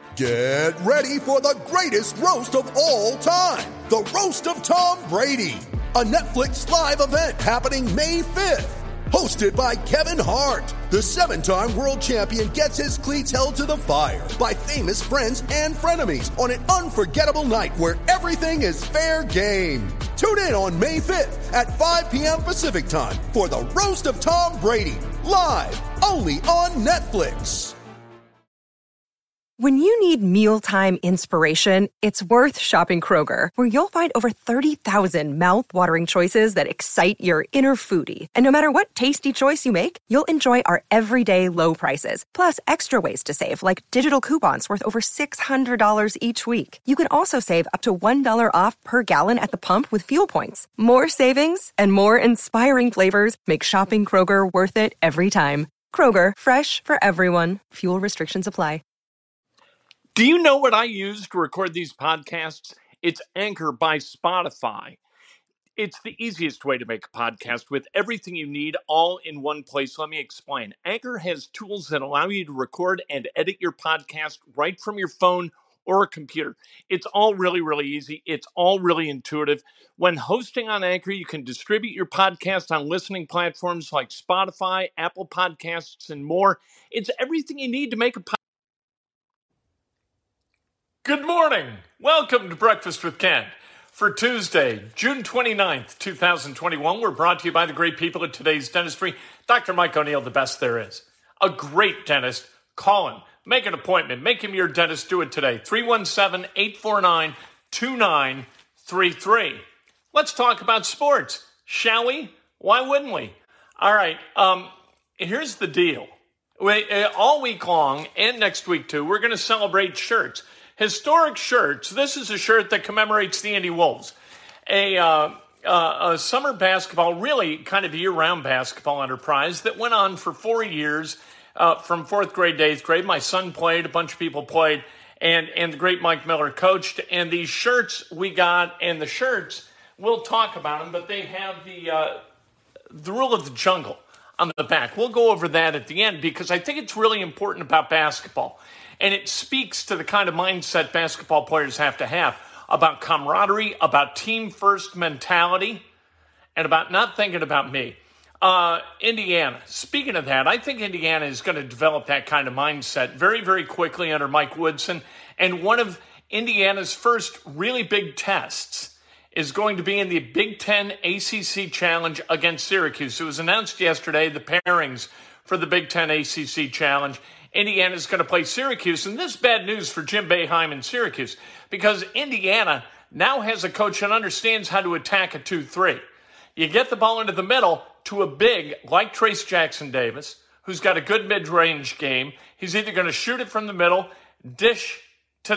Get ready for the greatest roast of all time, the Roast of Tom Brady, a Netflix live event happening May 5th. Hosted by Kevin Hart, the 7-time world champion gets his cleats held to the fire by famous friends and frenemies on an unforgettable night where everything is fair game. Tune in on May 5th at 5 p.m. Pacific time for the Roast of Tom Brady, live only on Netflix. When you need mealtime inspiration, it's worth shopping Kroger, where you'll find over 30,000 mouth-watering choices that excite your inner foodie. And no matter what tasty choice you make, you'll enjoy our everyday low prices, plus extra ways to save, like digital coupons worth over $600 each week. You can also save up to $1 off per gallon at the pump with fuel points. More savings and more inspiring flavors make shopping Kroger worth it every time. Kroger, fresh for everyone. Fuel restrictions apply. Do you know what I use to record these podcasts? It's Anchor by Spotify. It's the easiest way to make a podcast with everything you need all in one place. Let me explain. Anchor has tools that allow you to record and edit your podcast right from your phone or a computer. It's all really, really easy. It's all really intuitive. When hosting on Anchor, you can distribute your podcast on listening platforms like Spotify, Apple Podcasts, and more. It's everything you need to make a podcast. Good morning. Welcome to Breakfast with Ken. For Tuesday, June 29th, 2021, we're brought to you by the great people at Today's Dentistry. Dr. Mike O'Neill, the best there is. A great dentist. Call him. Make an appointment. Make him your dentist. Do it today. 317-849-2933. Let's talk about sports, shall we? Why wouldn't we? All right. Here's the deal. All week long and next week too, we're going to celebrate shirts. Historic shirts. This is a shirt that commemorates the Indy Wolves, a summer basketball, really kind of year-round basketball enterprise that went on for 4 years, from 4th grade to 8th grade. My son played, a bunch of people played, and the great Mike Miller coached. And these shirts we got, and the shirts, we'll talk about them, but they have the rule of the jungle on the back. We'll go over that at the end because I think it's really important about basketball. And it speaks to the kind of mindset basketball players have to have about camaraderie, about team-first mentality, and about not thinking about me. Indiana, speaking of that, I think Indiana is going to develop that kind of mindset very, very quickly under Mike Woodson. And one of Indiana's first really big tests is going to be in the Big Ten ACC Challenge against Syracuse. It was announced yesterday, the pairings for the Big Ten ACC Challenge. Indiana is going to play Syracuse, and this is bad news for Jim Boeheim in Syracuse because Indiana now has a coach that understands how to attack a 2-3. You get the ball into the middle to a big like Trace Jackson Davis, who's got a good mid-range game. He's either going to shoot it from the middle, dish to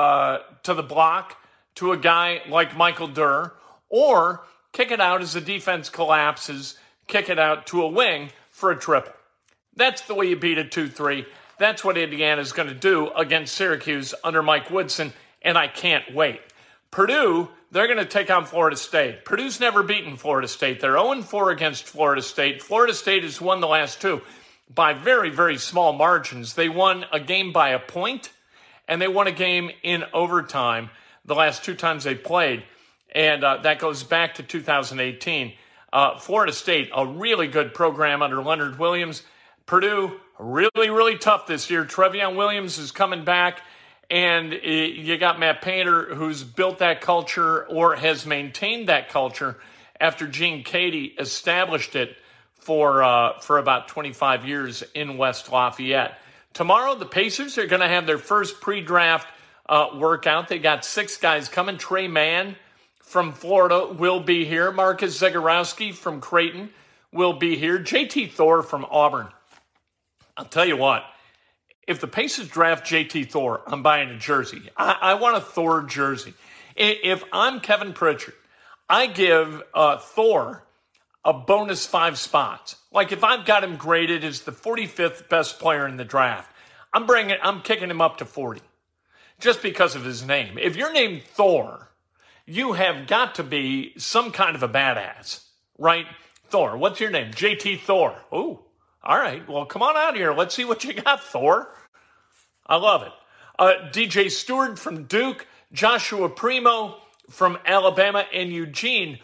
the block to a guy like Michael Durr, or kick it out as the defense collapses, kick it out to a wing for a triple. That's the way you beat a 2-3. That's what Indiana is going to do against Syracuse under Mike Woodson, and I can't wait. Purdue, they're going to take on Florida State. Purdue's never beaten Florida State. They're 0-4 against Florida State. Florida State has won the last two by very, very small margins. They won a game by a point, and they won a game in overtime the last two times they played, and that goes back to 2018. Florida State, a really good program under Leonard Williams. Purdue, really, really tough this year. Trevion Williams is coming back, and you got Matt Painter, who's built that culture or has maintained that culture after Gene Cady established it for about 25 years in West Lafayette. Tomorrow, the Pacers are going to have their first pre-draft workout. They got 6 guys coming. Trey Mann from Florida will be here. Marcus Zagorowski from Creighton will be here. JT Thor from Auburn. I'll tell you what, if the Pacers draft JT Thor, I'm buying a jersey. I want a Thor jersey. If I'm Kevin Pritchard, I give Thor a bonus 5 spots. Like if I've got him graded as the 45th best player in the draft, I'm kicking him up to 40 just because of his name. If you're named Thor, you have got to be some kind of a badass, right? Thor, what's your name? JT Thor. Ooh. All right, well, come on out here. Let's see what you got, Thor. I love it. DJ Stewart from Duke, Joshua Primo from Alabama, and Eugene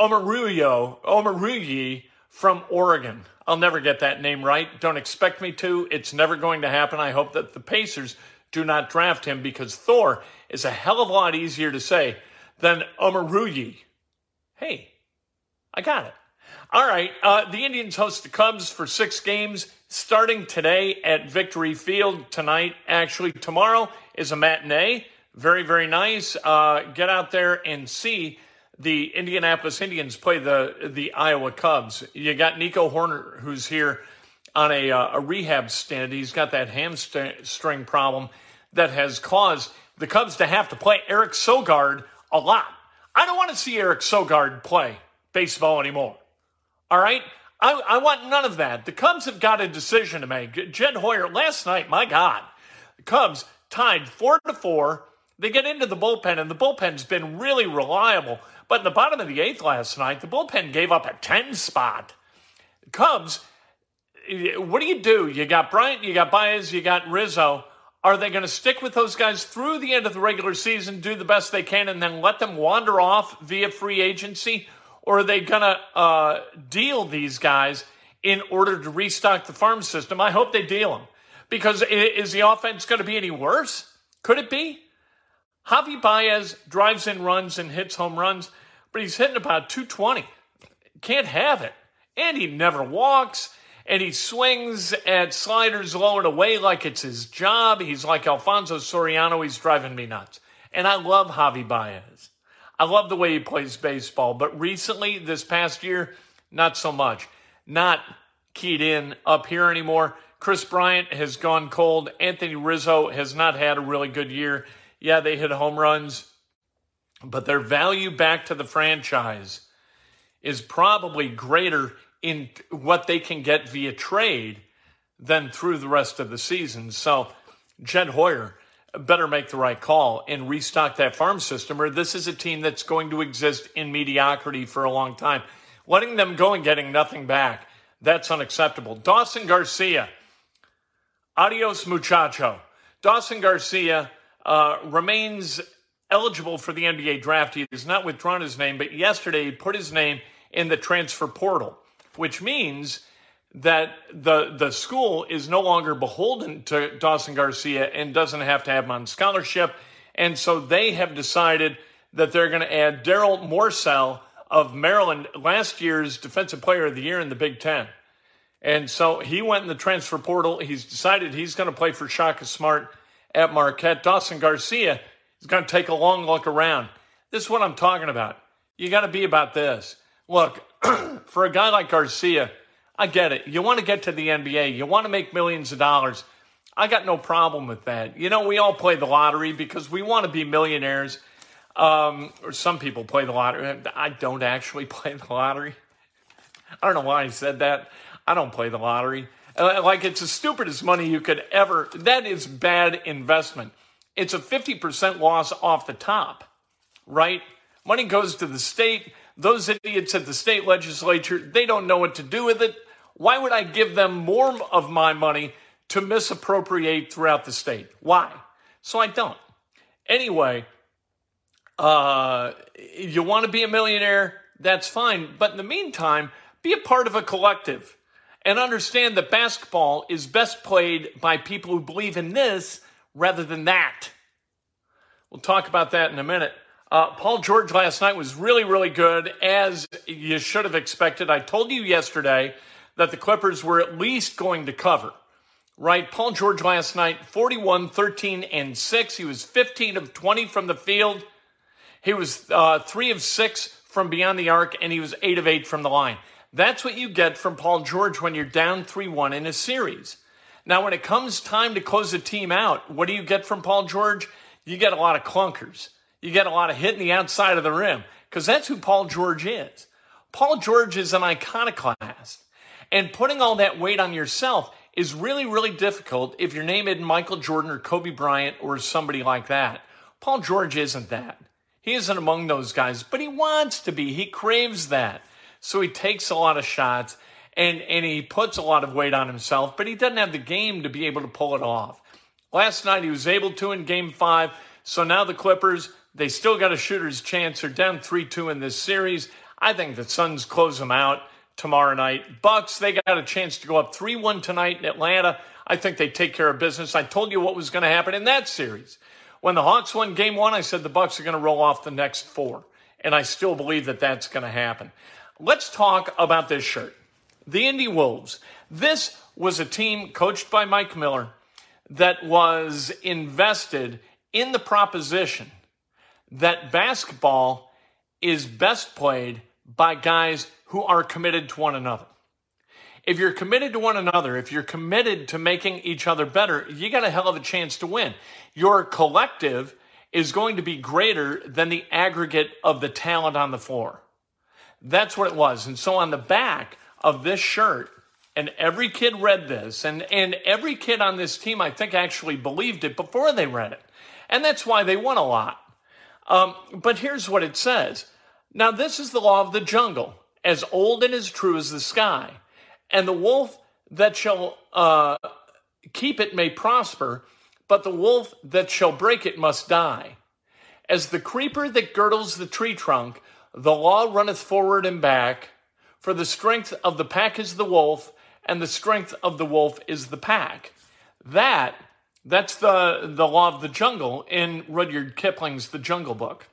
Omoruyi from Oregon. I'll never get that name right. Don't expect me to. It's never going to happen. I hope that the Pacers do not draft him because Thor is a hell of a lot easier to say than Omoruyi. Hey, I got it. All right, the Indians host the Cubs for 6 games starting today at Victory Field. Tonight, actually tomorrow, is a matinee. Very, very nice. Get out there and see the Indianapolis Indians play the Iowa Cubs. You got Nico Horner, who's here on a rehab stint. He's got that hamstring problem that has caused the Cubs to have to play Eric Sogard a lot. I don't want to see Eric Sogard play baseball anymore. All right? I want none of that. The Cubs have got a decision to make. Jed Hoyer, last night, my God, the Cubs tied 4-4. They get into the bullpen, and the bullpen's been really reliable. But in the bottom of the 8th last night, the bullpen gave up a 10 spot. The Cubs, what do? You got Bryant, you got Baez, you got Rizzo. Are they going to stick with those guys through the end of the regular season, do the best they can, and then let them wander off via free agency? Or are they going to deal these guys in order to restock the farm system? I hope they deal them. Because is the offense going to be any worse? Could it be? Javi Baez drives in runs and hits home runs, but he's hitting about 220. Can't have it. And he never walks, and he swings at sliders low and away like it's his job. He's like Alfonso Soriano. He's driving me nuts. And I love Javi Baez. I love the way he plays baseball, but recently, this past year, not so much. Not keyed in up here anymore. Chris Bryant has gone cold. Anthony Rizzo has not had a really good year. Yeah, they hit home runs, but their value back to the franchise is probably greater in what they can get via trade than through the rest of the season. So Jed Hoyer better make the right call and restock that farm system, or this is a team that's going to exist in mediocrity for a long time. Letting them go and getting nothing back, that's unacceptable. Dawson Garcia, adios muchacho. Dawson Garcia remains eligible for the NBA draft. He has not withdrawn his name, but yesterday he put his name in the transfer portal, which means that the school is no longer beholden to Dawson Garcia and doesn't have to have him on scholarship. And so they have decided that they're going to add Daryl Morsell of Maryland, last year's Defensive Player of the Year in the Big Ten. And so he went in the transfer portal. He's decided he's going to play for Shaka Smart at Marquette. Dawson Garcia is going to take a long look around. This is what I'm talking about. You got to be about this. Look, for a guy like Garcia, I get it. You want to get to the NBA. You want to make millions of dollars. I got no problem with that. You know, we all play the lottery because we want to be millionaires. Or some people play the lottery. I don't actually play the lottery. I don't know why I said that. I don't play the lottery. Like, it's the stupidest money you could ever. That is bad investment. It's a 50% loss off the top, right? Money goes to the state. Those idiots at the state legislature, they don't know what to do with it. Why would I give them more of my money to misappropriate throughout the state? Why? So I don't. Anyway, you want to be a millionaire, that's fine. But in the meantime, be a part of a collective and understand that basketball is best played by people who believe in this rather than that. We'll talk about that in a minute. Paul George last night was really, really good, as you should have expected. I told you yesterday that the Clippers were at least going to cover, right? Paul George last night, 41, 13, and 6. He was 15 of 20 from the field. He was 3 of 6 from beyond the arc, and he was 8 of 8 from the line. That's what you get from Paul George when you're down 3-1 in a series. Now, when it comes time to close a team out, what do you get from Paul George? You get a lot of clunkers. You get a lot of hitting the outside of the rim, because that's who Paul George is. Paul George is an iconoclast, and putting all that weight on yourself is really, really difficult if your name isn't Michael Jordan or Kobe Bryant or somebody like that. Paul George isn't that. He isn't among those guys, but he wants to be. He craves that. So he takes a lot of shots, and he puts a lot of weight on himself, but he doesn't have the game to be able to pull it off. Last night he was able to in Game 5. So now the Clippers, they still got a shooter's chance. They're down 3-2 in this series. I think the Suns close them out tomorrow night. Bucks, they got a chance to go up 3-1 tonight in Atlanta. I think they take care of business. I told you what was going to happen in that series. When the Hawks won Game 1, I said the Bucks are going to roll off the next 4. And I still believe that that's going to happen. Let's talk about this shirt. The Indy Wolves. This was a team coached by Mike Miller that was invested in the proposition that basketball is best played by guys who are committed to one another. If you're committed to one another, if you're committed to making each other better, you got a hell of a chance to win. Your collective is going to be greater than the aggregate of the talent on the floor. That's what it was. And so on the back of this shirt, and every kid read this, and every kid on this team, I think, actually believed it before they read it. And that's why they won a lot. But here's what it says. Now, this is the law of the jungle, as old and as true as the sky. And the wolf that shall keep it may prosper, but the wolf that shall break it must die. As the creeper that girdles the tree trunk, the law runneth forward and back, for the strength of the pack is the wolf, and the strength of the wolf is the pack. That's the law of the jungle in Rudyard Kipling's The Jungle Book.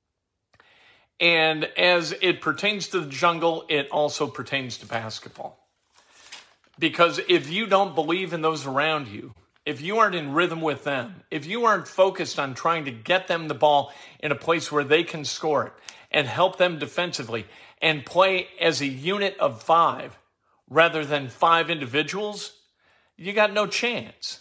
And as it pertains to the jungle, it also pertains to basketball. Because if you don't believe in those around you, if you aren't in rhythm with them, if you aren't focused on trying to get them the ball in a place where they can score it and help them defensively and play as a unit of 5 rather than 5 individuals, you got no chance.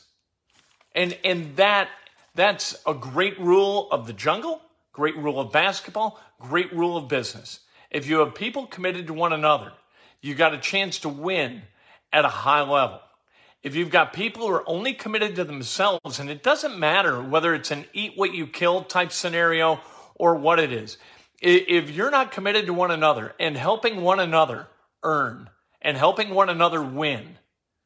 And that's a great rule of the jungle, great rule of basketball, great rule of business. If you have people committed to one another, you got a chance to win at a high level. If you've got people who are only committed to themselves, and it doesn't matter whether it's an eat what you kill type scenario or what it is, if you're not committed to one another and helping one another earn and helping one another win,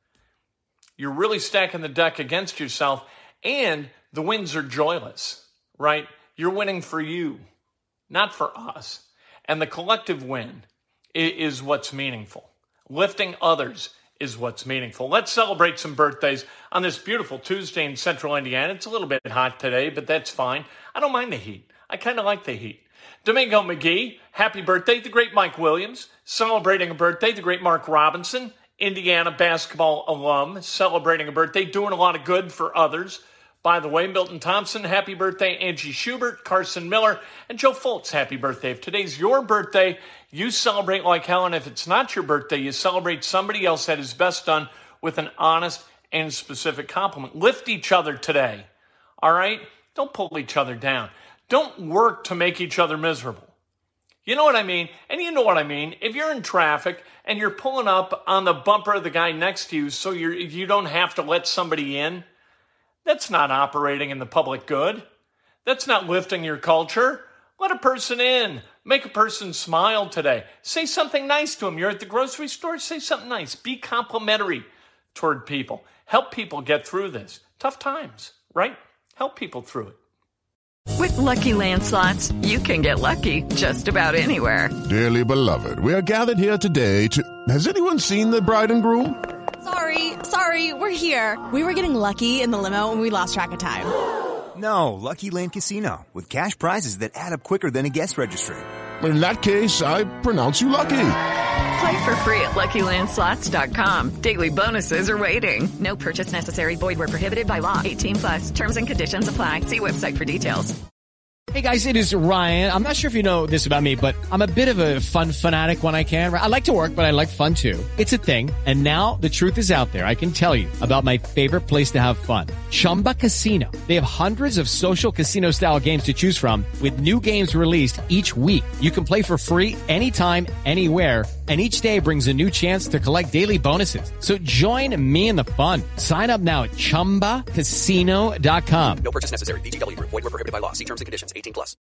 you're really stacking the deck against yourself, and the wins are joyless, right? You're winning for you, not for us. And the collective win is what's meaningful. Lifting others is what's meaningful. Let's celebrate some birthdays on this beautiful Tuesday in Central Indiana. It's a little bit hot today, but that's fine. I don't mind the heat. I kind of like the heat. Domingo McGee, happy birthday. The great Mike Williams, celebrating a birthday. The great Mark Robinson, Indiana basketball alum, celebrating a birthday, doing a lot of good for others. By the way, Milton Thompson, happy birthday. Angie Schubert, Carson Miller, and Joe Fultz, happy birthday. If today's your birthday, you celebrate like hell. And if it's not your birthday, you celebrate somebody else that is best done with an honest and specific compliment. Lift each other today, all right? Don't pull each other down. Don't work to make each other miserable. You know what I mean? And you know what I mean. If you're in traffic and you're pulling up on the bumper of the guy next to you so you don't have to let somebody in, that's not operating in the public good. That's not lifting your culture. Let a person in. Make a person smile today. Say something nice to them. You're at the grocery store, say something nice. Be complimentary toward people. Help people get through this. Tough times, right? Help people through it. With Lucky Land Slots, you can get lucky just about anywhere. Dearly beloved, we are gathered here today to... Has anyone seen the bride and groom? Sorry, we're here. We were getting lucky in the limo and we lost track of time. No, Lucky Land Casino, with cash prizes that add up quicker than a guest registry. In that case, I pronounce you lucky. Play for free at LuckyLandSlots.com. Daily bonuses are waiting. No purchase necessary. Void where prohibited by law. 18+. Terms and conditions apply. See website for details. Hey guys, it is Ryan. I'm not sure if you know this about me, but I'm a bit of a fun fanatic when I can. I like to work, but I like fun too. It's a thing. And now the truth is out there. I can tell you about my favorite place to have fun. Chumba Casino. They have hundreds of social casino style games to choose from with new games released each week. You can play for free anytime, anywhere. And each day brings a new chance to collect daily bonuses. So join me in the fun. Sign up now at ChumbaCasino.com. No purchase necessary. VGW Group. Void where prohibited by law. See terms and conditions. 18+.